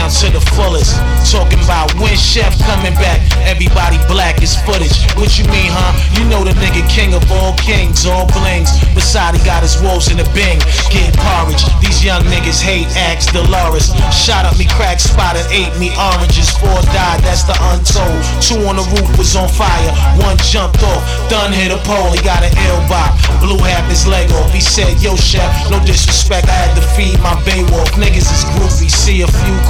down to the fullest. Talking about when Chef coming back, everybody black is footage. What you mean, huh? You know the nigga king of all kings, all blings. Beside he got his wolves in the bing, getting porridge. These young niggas hate, ask Dolores. Shot up me crack spotted, ate me oranges. 4 died, that's the untold. 2 on the roof was on fire, 1 jumped off, done hit a pole, he got an ill bop. Blew half his leg off, he said, yo Chef, no disrespect, I had to feed my Beowulf. Niggas is groupie, see a few